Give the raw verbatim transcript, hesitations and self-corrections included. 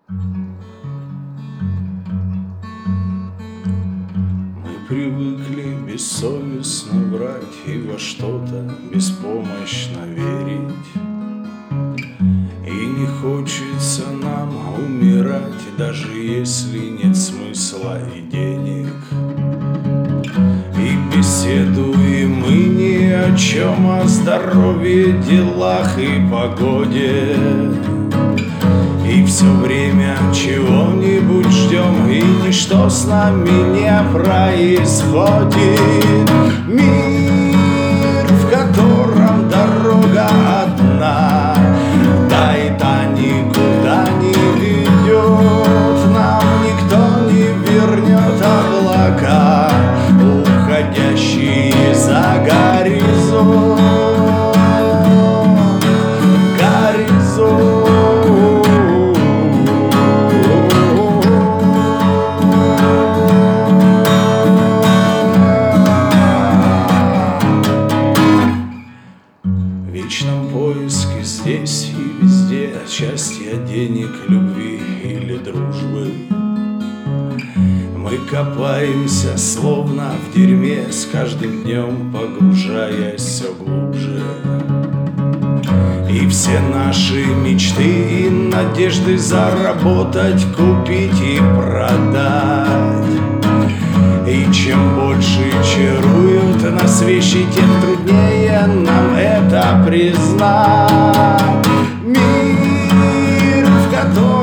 Мы привыкли бессовестно врать и во что-то беспомощно верить. И не хочется нам умирать, даже если нет смысла и денег. И беседуем мы ни о чем, о здоровье, делах и погоде. И все время чего-нибудь ждем, и ничто с нами не происходит. Мир, в котором дорога одна, да и та никуда не ведет. Нам никто не вернет облака, уходящие за горизонт. Горизонт. В вечном поиске здесь и везде счастья, денег, любви или дружбы. Мы копаемся, словно в дерьме, с каждым днем погружаясь все глубже. И все наши мечты и надежды заработать, купить и продать. И чем больше чаруют нас вещи, тем труднее нам это признать. Мир, в котором